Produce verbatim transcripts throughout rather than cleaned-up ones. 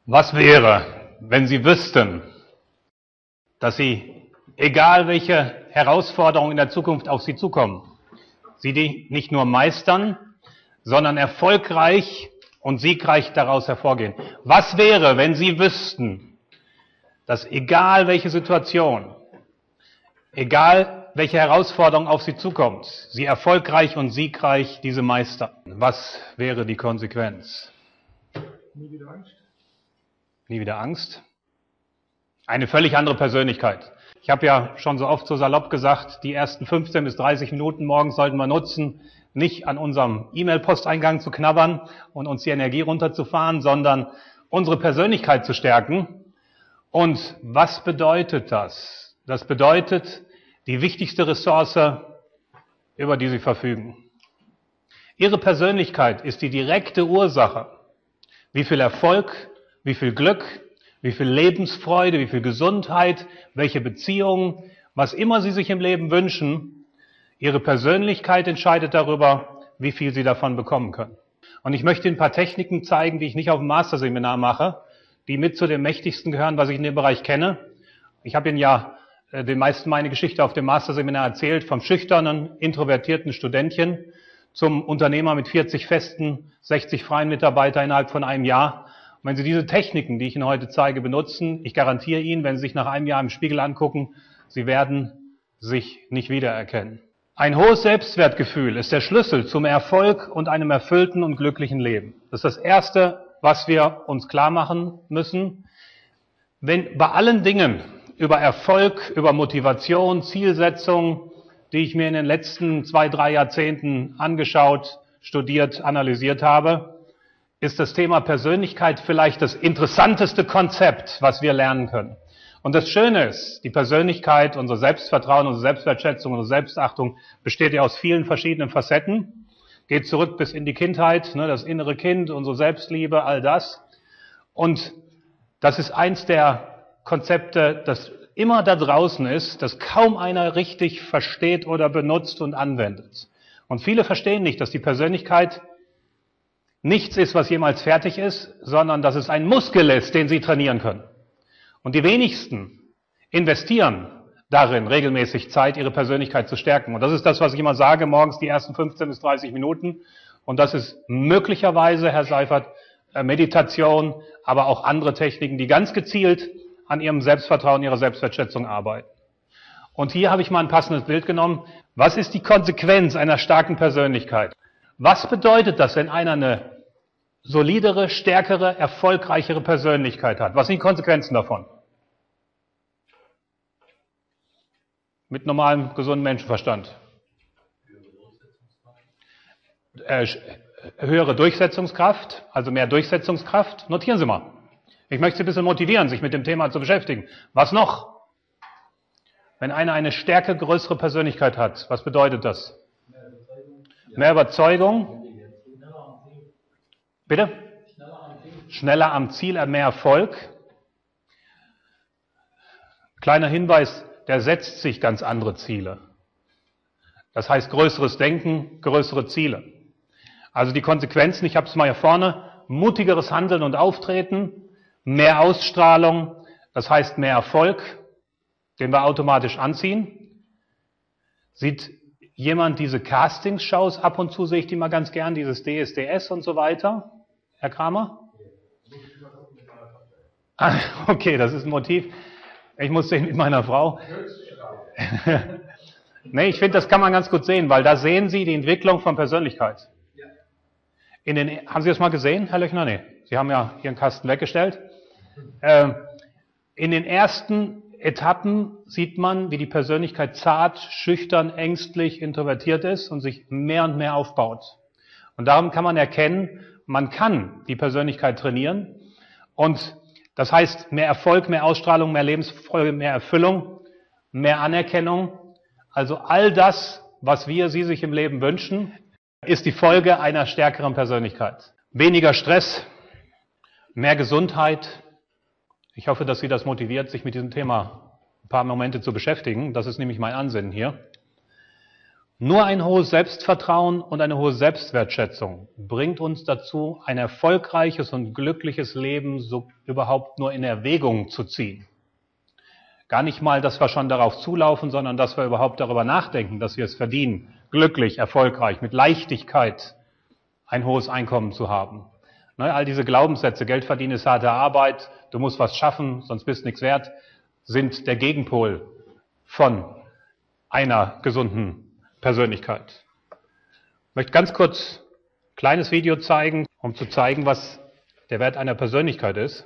Was wäre, wenn Sie wüssten, dass Sie, egal welche Herausforderungen in der Zukunft auf Sie zukommen, Sie die nicht nur meistern, sondern erfolgreich und siegreich daraus hervorgehen? Was wäre, wenn Sie wüssten, dass egal welche Situation, egal welche Herausforderung auf Sie zukommt, Sie erfolgreich und siegreich diese meistern? Was wäre die Konsequenz? Nie wieder Angst. Nie wieder Angst? Eine völlig andere Persönlichkeit. Ich habe ja schon so oft so salopp gesagt, die ersten fünfzehn bis dreißig Minuten morgens sollten wir nutzen, nicht an unserem E-Mail-Posteingang zu knabbern und uns die Energie runterzufahren, sondern unsere Persönlichkeit zu stärken. Und was bedeutet das? Das bedeutet die wichtigste Ressource, über die Sie verfügen. Ihre Persönlichkeit ist die direkte Ursache, wie viel Erfolg, wie viel Glück, wie viel Lebensfreude, wie viel Gesundheit, welche Beziehungen, was immer Sie sich im Leben wünschen. Ihre Persönlichkeit entscheidet darüber, wie viel Sie davon bekommen können. Und ich möchte Ihnen ein paar Techniken zeigen, die ich nicht auf dem Masterseminar mache, die mit zu den mächtigsten gehören, was ich in dem Bereich kenne. Ich habe Ihnen ja äh, den meisten meine Geschichte auf dem Masterseminar erzählt, vom schüchternen, introvertierten Studentchen zum Unternehmer mit vierzig festen, sechzig freien Mitarbeitern innerhalb von einem Jahr. Und wenn Sie diese Techniken, die ich Ihnen heute zeige, benutzen, ich garantiere Ihnen, wenn Sie sich nach einem Jahr im Spiegel angucken, Sie werden sich nicht wiedererkennen. Ein hohes Selbstwertgefühl ist der Schlüssel zum Erfolg und einem erfüllten und glücklichen Leben. Das ist das Erste, was wir uns klar machen müssen. Wenn bei allen Dingen über Erfolg, über Motivation, Zielsetzung, die ich mir in den letzten zwei, drei Jahrzehnten angeschaut, studiert, analysiert habe, ist das Thema Persönlichkeit vielleicht das interessanteste Konzept, was wir lernen können. Und das Schöne ist, die Persönlichkeit, unser Selbstvertrauen, unsere Selbstwertschätzung, unsere Selbstachtung besteht ja aus vielen verschiedenen Facetten. Geht zurück bis in die Kindheit, ne, das innere Kind, unsere Selbstliebe, all das. Und das ist eins der Konzepte, das immer da draußen ist, das kaum einer richtig versteht oder benutzt und anwendet. Und viele verstehen nicht, dass die Persönlichkeit nichts ist, was jemals fertig ist, sondern dass es ein Muskel ist, den Sie trainieren können. Und die wenigsten investieren darin, regelmäßig Zeit, ihre Persönlichkeit zu stärken. Und das ist das, was ich immer sage, morgens die ersten fünfzehn bis dreißig Minuten. Und das ist möglicherweise, Herr Seifert, Meditation, aber auch andere Techniken, die ganz gezielt an Ihrem Selbstvertrauen, Ihrer Selbstwertschätzung arbeiten. Und hier habe ich mal ein passendes Bild genommen. Was ist die Konsequenz einer starken Persönlichkeit? Was bedeutet das, wenn einer eine solidere, stärkere, erfolgreichere Persönlichkeit hat? Was sind die Konsequenzen davon? Mit normalem, gesundem Menschenverstand. Äh, höhere Durchsetzungskraft, also mehr Durchsetzungskraft. Notieren Sie mal. Ich möchte Sie ein bisschen motivieren, sich mit dem Thema zu beschäftigen. Was noch? Wenn einer eine stärker größere Persönlichkeit hat, was bedeutet das? Mehr Überzeugung. Bitte? Schneller am Ziel, mehr Erfolg. Kleiner Hinweis, der setzt sich ganz andere Ziele. Das heißt größeres Denken, größere Ziele. Also die Konsequenzen, ich habe es mal hier vorne, mutigeres Handeln und Auftreten, mehr Ausstrahlung, das heißt mehr Erfolg, den wir automatisch anziehen. Sieht jemand diese Castingshows, ab und zu sehe ich die mal ganz gern, dieses D S D S und so weiter. Herr Kramer? Ah, okay, das ist ein Motiv. Ich muss sehen mit meiner Frau. Nee, ich finde, das kann man ganz gut sehen, weil da sehen Sie die Entwicklung von Persönlichkeit. In den, haben Sie das mal gesehen, Herr Löchner? Nee, Sie haben ja Ihren Kasten weggestellt. Äh, in den ersten Etappen sieht man, wie die Persönlichkeit zart, schüchtern, ängstlich, introvertiert ist und sich mehr und mehr aufbaut. Und darum kann man erkennen, man kann die Persönlichkeit trainieren. Und das heißt, mehr Erfolg, mehr Ausstrahlung, mehr Lebensfreude, mehr Erfüllung, mehr Anerkennung. Also all das, was wir, Sie sich im Leben wünschen, ist die Folge einer stärkeren Persönlichkeit. Weniger Stress, mehr Gesundheit. Ich hoffe, dass Sie das motiviert, sich mit diesem Thema ein paar Momente zu beschäftigen. Das ist nämlich mein Ansinnen hier. Nur ein hohes Selbstvertrauen und eine hohe Selbstwertschätzung bringt uns dazu, ein erfolgreiches und glückliches Leben so überhaupt nur in Erwägung zu ziehen. Gar nicht mal, dass wir schon darauf zulaufen, sondern dass wir überhaupt darüber nachdenken, dass wir es verdienen, glücklich, erfolgreich, mit Leichtigkeit ein hohes Einkommen zu haben. Ne, all diese Glaubenssätze, Geld verdienen ist harte Arbeit, du musst was schaffen, sonst bist du nichts wert, sind der Gegenpol von einer gesunden Persönlichkeit. Ich möchte ganz kurz ein kleines Video zeigen, um zu zeigen, was der Wert einer Persönlichkeit ist.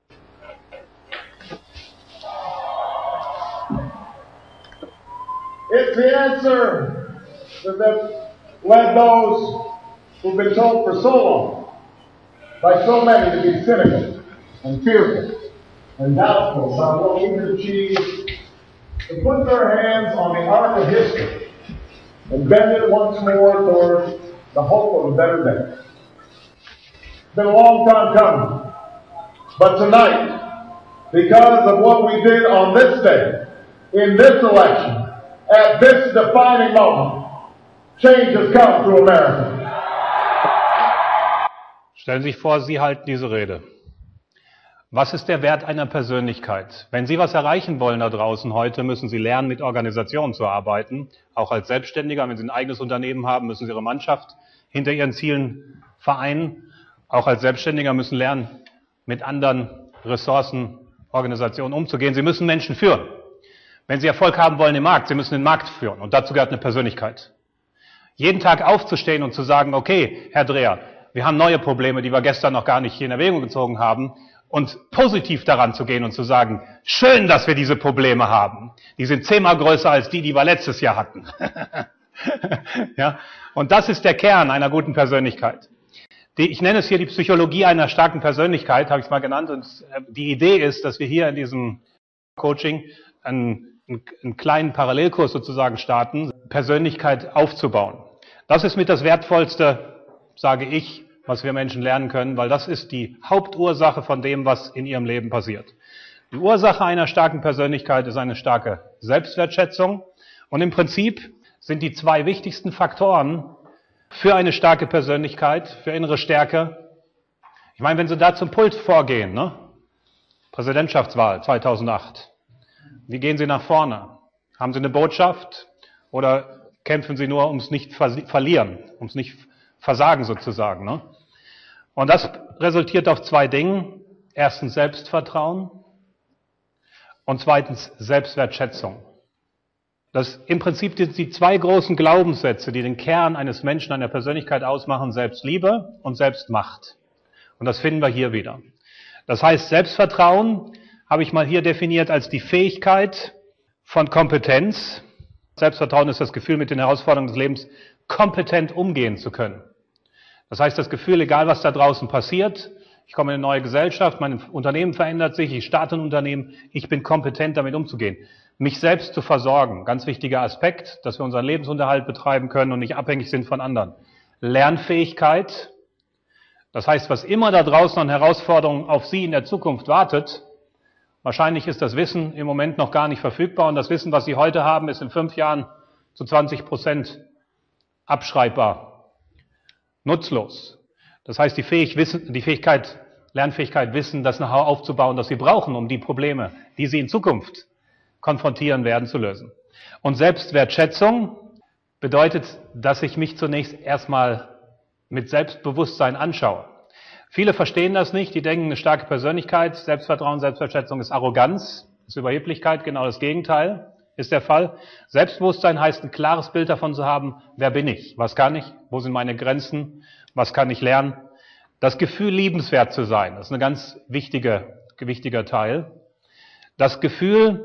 It's the answer that led those who've been told for so long by so many to be cynical and fearful and doubtful about what we can achieve, to put their hands on the arc of history and bend it once more toward the hope of a better day. It's been a long time coming, but tonight, because of what we did on this day, in this election, at this defining moment, change has come to America. Stellen Sie sich vor, Sie halten diese Rede. Was ist der Wert einer Persönlichkeit? Wenn Sie was erreichen wollen da draußen heute, müssen Sie lernen, mit Organisationen zu arbeiten. Auch als Selbstständiger, wenn Sie ein eigenes Unternehmen haben, müssen Sie Ihre Mannschaft hinter Ihren Zielen vereinen. Auch als Selbstständiger müssen lernen, mit anderen Ressourcen, Organisationen umzugehen. Sie müssen Menschen führen. Wenn Sie Erfolg haben wollen im Markt, Sie müssen den Markt führen. Und dazu gehört eine Persönlichkeit. Jeden Tag aufzustehen und zu sagen, okay, Herr Dreher, wir haben neue Probleme, die wir gestern noch gar nicht in Erwägung gezogen haben. Und positiv daran zu gehen und zu sagen, schön, dass wir diese Probleme haben. Die sind zehnmal größer als die, die wir letztes Jahr hatten. Ja? Und das ist der Kern einer guten Persönlichkeit. Die, ich nenne es hier die Psychologie einer starken Persönlichkeit, habe ich es mal genannt. Und die Idee ist, dass wir hier in diesem Coaching einen, einen, einen kleinen Parallelkurs sozusagen starten, Persönlichkeit aufzubauen. Das ist mit das Wertvollste, sage ich, was wir Menschen lernen können, weil das ist die Hauptursache von dem, was in ihrem Leben passiert. Die Ursache einer starken Persönlichkeit ist eine starke Selbstwertschätzung. Und im Prinzip sind die zwei wichtigsten Faktoren für eine starke Persönlichkeit, für innere Stärke. Ich meine, wenn Sie da zum Pult vorgehen, ne? Präsidentschaftswahl zweitausendacht, wie gehen Sie nach vorne? Haben Sie eine Botschaft oder kämpfen Sie nur ums nicht verlieren, ums nicht versagen sozusagen, ne? Und das resultiert auf zwei Dingen. Erstens Selbstvertrauen und zweitens Selbstwertschätzung. Das im Prinzip die, die zwei großen Glaubenssätze, die den Kern eines Menschen, einer Persönlichkeit ausmachen, Selbstliebe und Selbstmacht. Und das finden wir hier wieder. Das heißt, Selbstvertrauen habe ich mal hier definiert als die Fähigkeit von Kompetenz. Selbstvertrauen ist das Gefühl, mit den Herausforderungen des Lebens kompetent umgehen zu können. Das heißt, das Gefühl, egal was da draußen passiert, ich komme in eine neue Gesellschaft, mein Unternehmen verändert sich, ich starte ein Unternehmen, ich bin kompetent damit umzugehen. Mich selbst zu versorgen, ganz wichtiger Aspekt, dass wir unseren Lebensunterhalt betreiben können und nicht abhängig sind von anderen. Lernfähigkeit, das heißt, was immer da draußen an Herausforderungen auf Sie in der Zukunft wartet, wahrscheinlich ist das Wissen im Moment noch gar nicht verfügbar und das Wissen, was Sie heute haben, ist in fünf Jahren zu zwanzig Prozent abschreibbar. Nutzlos. Das heißt, die, Fähig Wissen, die Fähigkeit, Lernfähigkeit, Wissen, das Know-how aufzubauen, das Sie brauchen, um die Probleme, die Sie in Zukunft konfrontieren werden, zu lösen. Und Selbstwertschätzung bedeutet, dass ich mich zunächst erstmal mit Selbstbewusstsein anschaue. Viele verstehen das nicht, die denken, eine starke Persönlichkeit, Selbstvertrauen, Selbstwertschätzung ist Arroganz, ist Überheblichkeit, genau das Gegenteil ist der Fall. Selbstbewusstsein heißt, ein klares Bild davon zu haben, wer bin ich, was kann ich, wo sind meine Grenzen, was kann ich lernen. Das Gefühl, liebenswert zu sein, das ist ein ganz wichtiger, wichtiger Teil. Das Gefühl,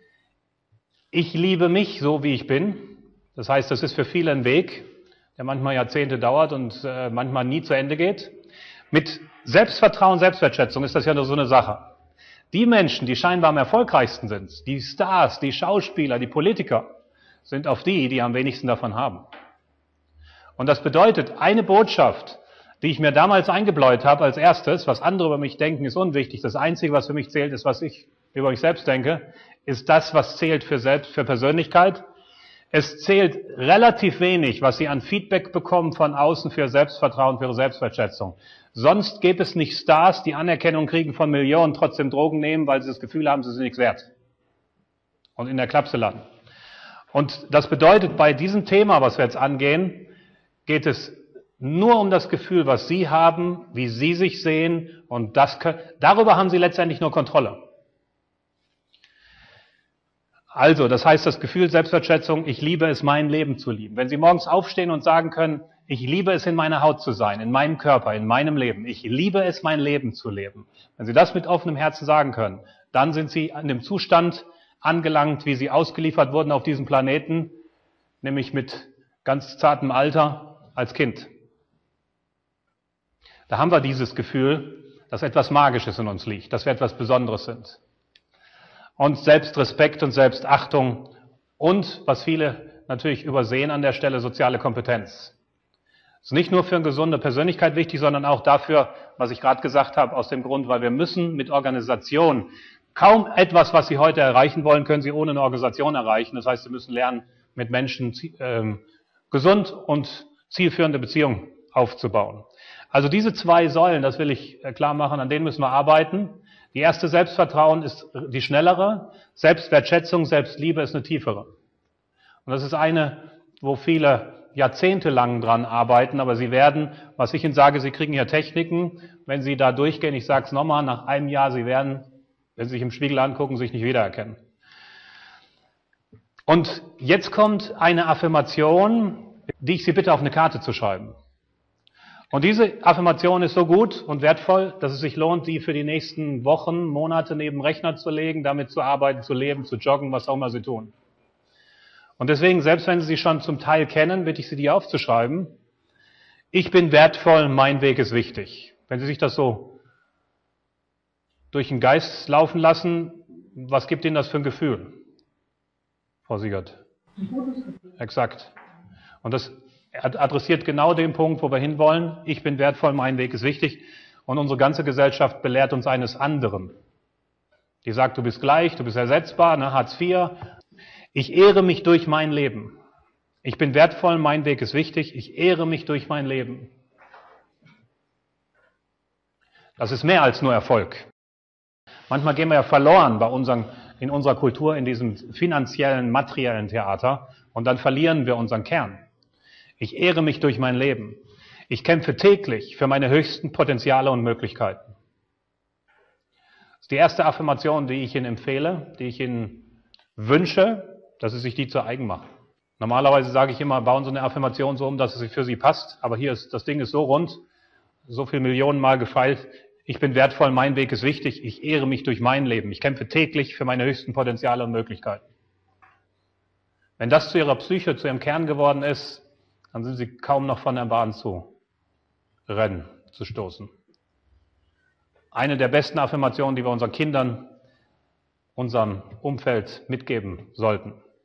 ich liebe mich so, wie ich bin. Das heißt, das ist für viele ein Weg, der manchmal Jahrzehnte dauert und äh, manchmal nie zu Ende geht. Mit Selbstvertrauen, Selbstwertschätzung ist das ja nur so eine Sache. Die Menschen, die scheinbar am erfolgreichsten sind, die Stars, die Schauspieler, die Politiker, sind auf die, die am wenigsten davon haben. Und das bedeutet, eine Botschaft, die ich mir damals eingebläut habe als erstes, was andere über mich denken, ist unwichtig. Das Einzige, was für mich zählt, ist, was ich über mich selbst denke, ist das, was zählt für Selbst, für Persönlichkeit. Es zählt relativ wenig, was Sie an Feedback bekommen von außen für Ihr Selbstvertrauen, für Ihre Selbstwertschätzung. Sonst gäbe es nicht Stars, die Anerkennung kriegen von Millionen, trotzdem Drogen nehmen, weil sie das Gefühl haben, sie sind nichts wert. Und in der Klapse landen. Und das bedeutet, bei diesem Thema, was wir jetzt angehen, geht es nur um das Gefühl, was Sie haben, wie Sie sich sehen, und das können, darüber haben Sie letztendlich nur Kontrolle. Also, das heißt, das Gefühl Selbstwertschätzung, ich liebe es, mein Leben zu lieben. Wenn Sie morgens aufstehen und sagen können, ich liebe es, in meiner Haut zu sein, in meinem Körper, in meinem Leben, ich liebe es, mein Leben zu leben. Wenn Sie das mit offenem Herzen sagen können, dann sind Sie in dem Zustand angelangt, wie Sie ausgeliefert wurden auf diesem Planeten, nämlich mit ganz zartem Alter als Kind. Da haben wir dieses Gefühl, dass etwas Magisches in uns liegt, dass wir etwas Besonderes sind. Und Selbstrespekt und Selbstachtung und, was viele natürlich übersehen an der Stelle, soziale Kompetenz. Das ist nicht nur für eine gesunde Persönlichkeit wichtig, sondern auch dafür, was ich gerade gesagt habe, aus dem Grund, weil wir müssen mit Organisation, kaum etwas, was Sie heute erreichen wollen, können Sie ohne eine Organisation erreichen. Das heißt, Sie müssen lernen, mit Menschen ähm, gesund und zielführende Beziehungen aufzubauen. Also diese zwei Säulen, das will ich klar machen, an denen müssen wir arbeiten. Die erste, Selbstvertrauen, ist die schnellere. Selbstwertschätzung, Selbstliebe ist eine tiefere. Und das ist eine, wo viele jahrzehntelang dran arbeiten, aber Sie werden, was ich Ihnen sage, Sie kriegen hier Techniken, wenn Sie da durchgehen, ich sage es nochmal, nach einem Jahr, Sie werden, wenn Sie sich im Spiegel angucken, sich nicht wiedererkennen. Und jetzt kommt eine Affirmation, die ich Sie bitte auf eine Karte zu schreiben. Und diese Affirmation ist so gut und wertvoll, dass es sich lohnt, die für die nächsten Wochen, Monate neben den Rechner zu legen, damit zu arbeiten, zu leben, zu joggen, was auch immer Sie tun. Und deswegen, selbst wenn Sie sie schon zum Teil kennen, bitte ich Sie, die aufzuschreiben. Ich bin wertvoll, mein Weg ist wichtig. Wenn Sie sich das so durch den Geist laufen lassen, was gibt Ihnen das für ein Gefühl, Frau Siegert? Ein gutes Gefühl. Exakt. Und das adressiert genau den Punkt, wo wir hinwollen. Ich bin wertvoll, mein Weg ist wichtig. Und unsere ganze Gesellschaft belehrt uns eines anderen. Die sagt, du bist gleich, du bist ersetzbar, ne, Hartz vier. Ich ehre mich durch mein Leben. Ich bin wertvoll, mein Weg ist wichtig. Ich ehre mich durch mein Leben. Das ist mehr als nur Erfolg. Manchmal gehen wir ja verloren bei unseren, in unserer Kultur, in diesem finanziellen, materiellen Theater. Und dann verlieren wir unseren Kern. Ich ehre mich durch mein Leben. Ich kämpfe täglich für meine höchsten Potenziale und Möglichkeiten. Das ist die erste Affirmation, die ich Ihnen empfehle, die ich Ihnen wünsche, dass Sie sich die zu eigen machen. Normalerweise sage ich immer, bauen Sie eine Affirmation so um, dass es für Sie passt. Aber hier ist, das Ding ist so rund, so viel Millionen Mal gefeilt. Ich bin wertvoll, mein Weg ist wichtig. Ich ehre mich durch mein Leben. Ich kämpfe täglich für meine höchsten Potenziale und Möglichkeiten. Wenn das zu Ihrer Psyche, zu Ihrem Kern geworden ist, dann sind Sie kaum noch von der Bahn zu rennen, zu stoßen. Eine der besten Affirmationen, die wir unseren Kindern, unserem Umfeld mitgeben sollten.